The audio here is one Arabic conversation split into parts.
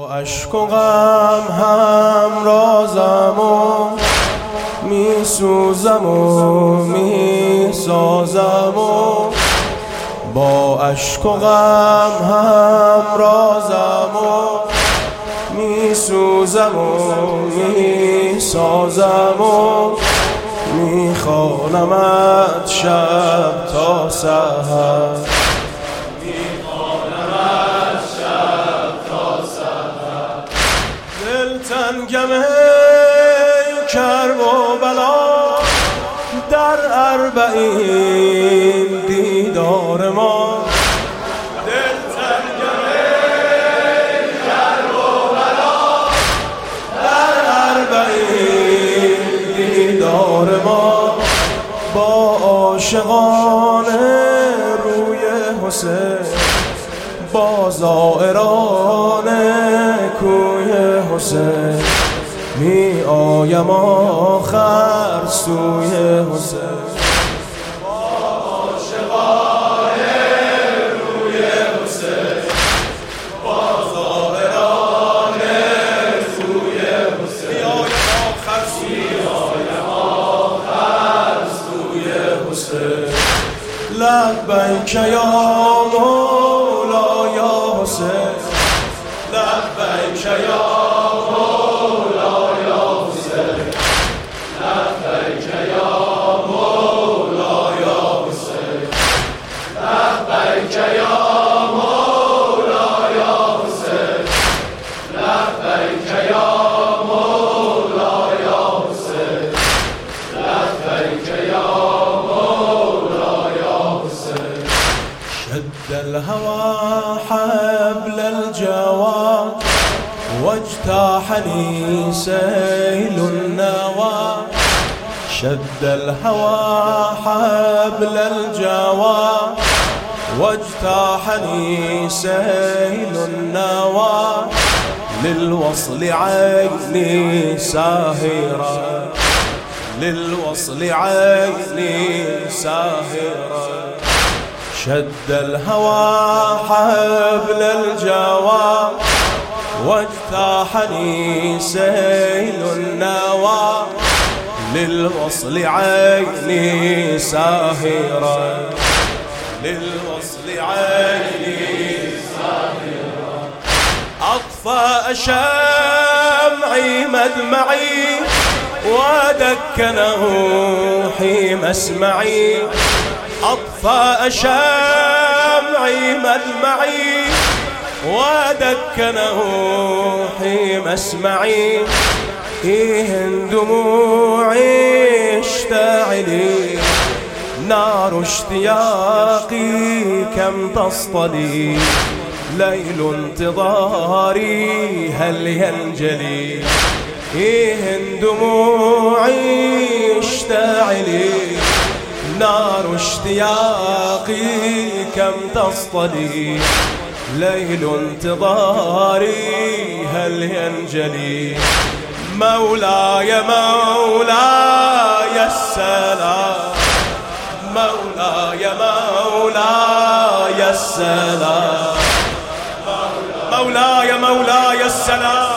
اشک و غم هم رازم و می سوزم و می سازم و با اشک و غم هم رازم و می سوزم و می سازم و می خوانمت شب تا سحر. تنگم کرب و بلا در اربعین دیدار ما. دل تنگم کرب و بلا در اربعین دیدار ما. با عاشقان روی حسین با زائران کوی حسین می آیم آخر سوی حسین. با عاشقان روی حسین با زائران کوی حسین می آیم آخر سوی حسین. لبیک یا مولا یا حسین لبیک یا مولا یا حسین لبیک یا مولا یا حسین لبیک یا مولا یا حسین لبیک یا مولا یا حسين لبيك يا مولا يا حسين. شد الهوى حبل الجوى واجتاحني سيل النوى. شد الهوى حبل الجوى واجتاحني سيل النوى. للوصل عيني ساهرة للوصل عيني ساهرة. شد الهوى حبل الجوى واجتاحني سيل النوى. للوصل عيني ساهرة للوصل عيني ساهرة. أطفأ شمعي مدمعي ودكنه حين مسمعي. أطفأ شمعي مدمعي ودكنه حين مسمعي. إيهن دموعي اشتعلي نار اشتياقي كم تصطلي. ليل انتظاري هل ينجلي. إيهن دموعي اشتعلي نار اشتياقي كم تصطلي. ليل انتظاري هل ينجلي. مولاي مولاي السلام مولاي مولاي السلام مولاي مولاي السلام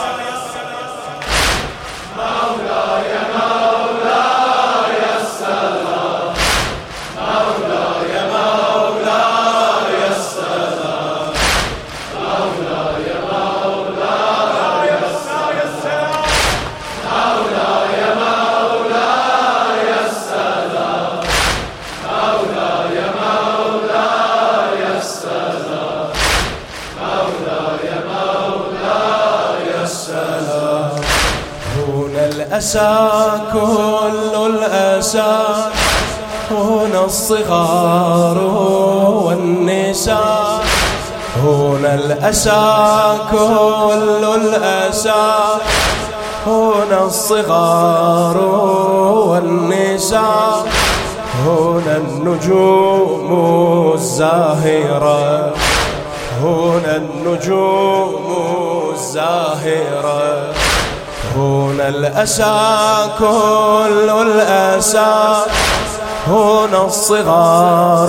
مولاي مولاي السلام مولاي مولاي السلام مولاي مولاي السلام مولاي مولاي السلام مولاي مولاي السلام مولاي مولاي السلام. هنا الأسى كل الأسى هنا الصغار والنساء. هنا الأسى كل الأسى هنا الصغار والنساء. هنا النجوم الزاهرة هنا النجوم الزاهرة. هنا الأسى كل الأسى هنا الصغار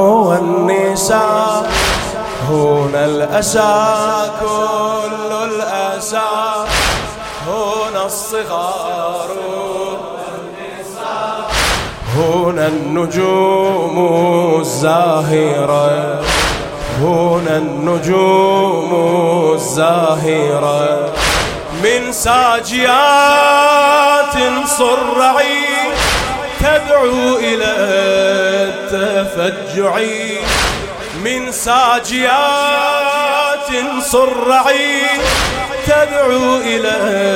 والنساء. هنا الأسى كل الأسى الرؤساء هنا الصغار هنا النجوم الزاهرة هنا النجوم الزاهرة من ساجيات صرعي تدعو إلى التفجع من ساجيات صرعي تدعو إلى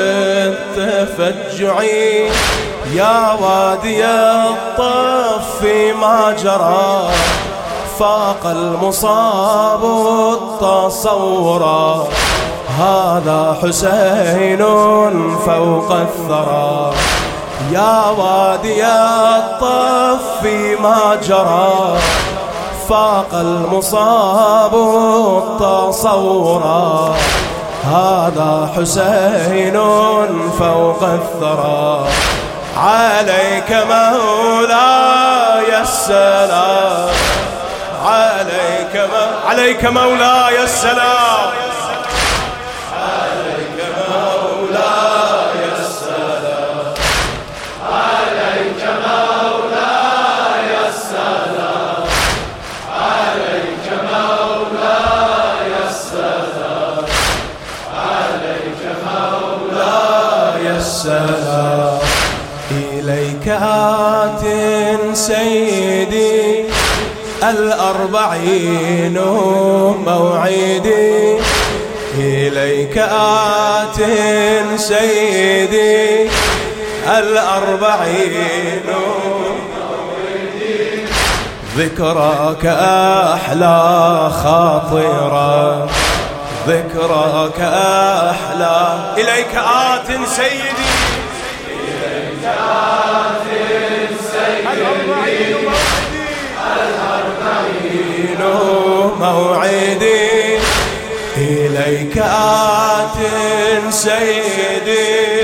التفجع يا وادي الطف ما جرى فاق المصاب التصورا هذا حسين فوق الثرى يا وادي الطف ما جرى فاق المصاب التصورا هذا حسين فوق الثرى عليك مولاي السلام عليك مولاي السلام عليك مولاي السلام عليك مولاي السلام عليك مولاي السلام عليك مولاي السلام إليك آت سيدي الأربعين موعدي إليك آت سيدي الأربعين موعدي ذكراك أحلى خاطرة ذكراك أحلى إليك آت سيدي إليك آت سيدي الأربعين موعدي إليك آت سيدي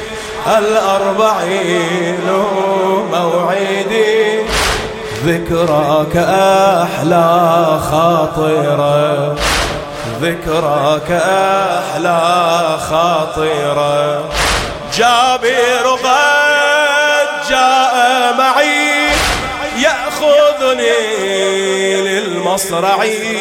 الأربعين موعدي ذكراك أحلى خاطرة ذكراك أحلى خاطرة جابر قد جاء معي يأخذني للمصرع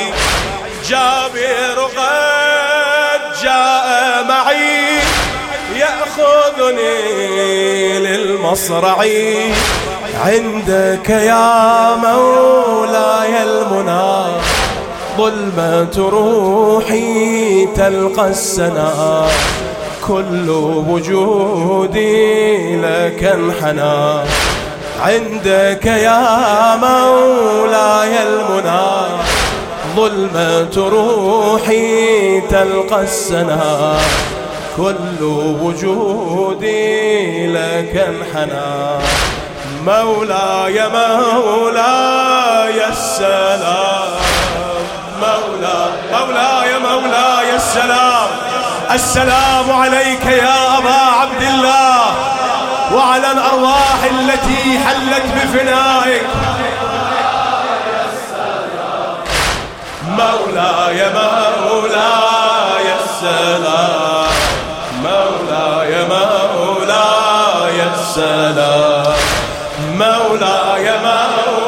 جابر قد جاء معي يأخذني للمصرع عندك يا مولاي المنى ظلمة روحي تلقى السنا كل وجودي لك انحنى عندك يا مولاي المنى ظلمة روحي تلقى السنا كل وجودي لك انحنى مولاي مولاي السلام مولاي السلام السلام عليك يا أبا عبد الله وعلى الأرواح التي حلت بفنائك مولاي السلام مولاي السلام مولاي